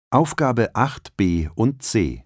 Aufgabe 8b und c.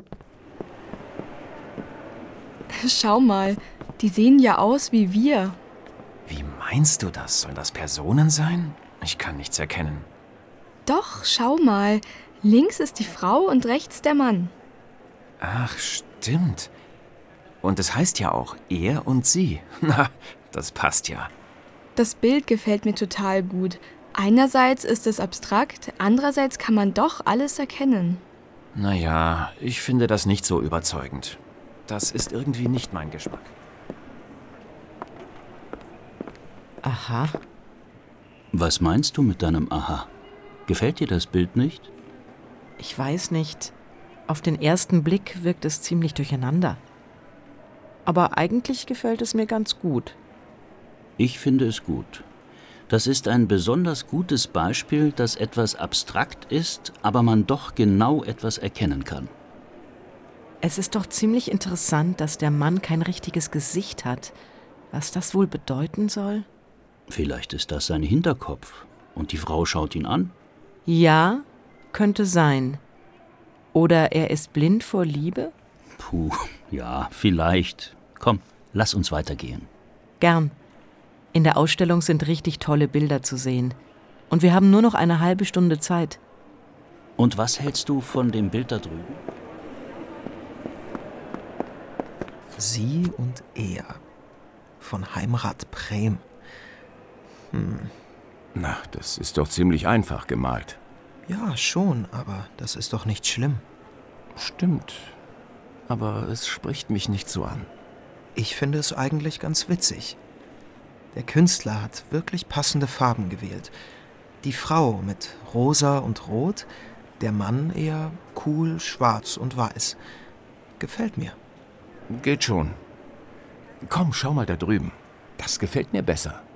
Schau mal, die sehen ja aus wie wir. Wie meinst du das? Sollen das Personen sein? Ich kann nichts erkennen. Doch, schau mal. Links ist die Frau und rechts der Mann. Ach, stimmt. Und es heißt ja auch er und sie. Na, das passt ja. Das Bild gefällt mir total gut. Einerseits ist es abstrakt, andererseits kann man doch alles erkennen. Naja, ich finde das nicht so überzeugend. Das ist irgendwie nicht mein Geschmack. Aha. Was meinst du mit deinem Aha? Gefällt dir das Bild nicht? Ich weiß nicht. Auf den ersten Blick wirkt es ziemlich durcheinander. Aber eigentlich gefällt es mir ganz gut. Ich finde es gut. Das ist ein besonders gutes Beispiel, dass etwas abstrakt ist, aber man doch genau etwas erkennen kann. Es ist doch ziemlich interessant, dass der Mann kein richtiges Gesicht hat. Was das wohl bedeuten soll? Vielleicht ist das sein Hinterkopf und die Frau schaut ihn an. Ja, könnte sein. Oder er ist blind vor Liebe? Puh, ja, vielleicht. Komm, lass uns weitergehen. Gern. In der Ausstellung sind richtig tolle Bilder zu sehen. Und wir haben nur noch eine halbe Stunde Zeit. Und was hältst du von dem Bild da drüben? Sie und er. Von Heimrat Brehm. Na, das ist doch ziemlich einfach gemalt. Ja, schon, aber das ist doch nicht schlimm. Stimmt. Aber es spricht mich nicht so an. Ich finde es eigentlich ganz witzig. Der Künstler hat wirklich passende Farben gewählt. Die Frau mit rosa und rot, der Mann eher cool, schwarz und weiß. Gefällt mir. Geht schon. Komm, schau mal da drüben. Das gefällt mir besser.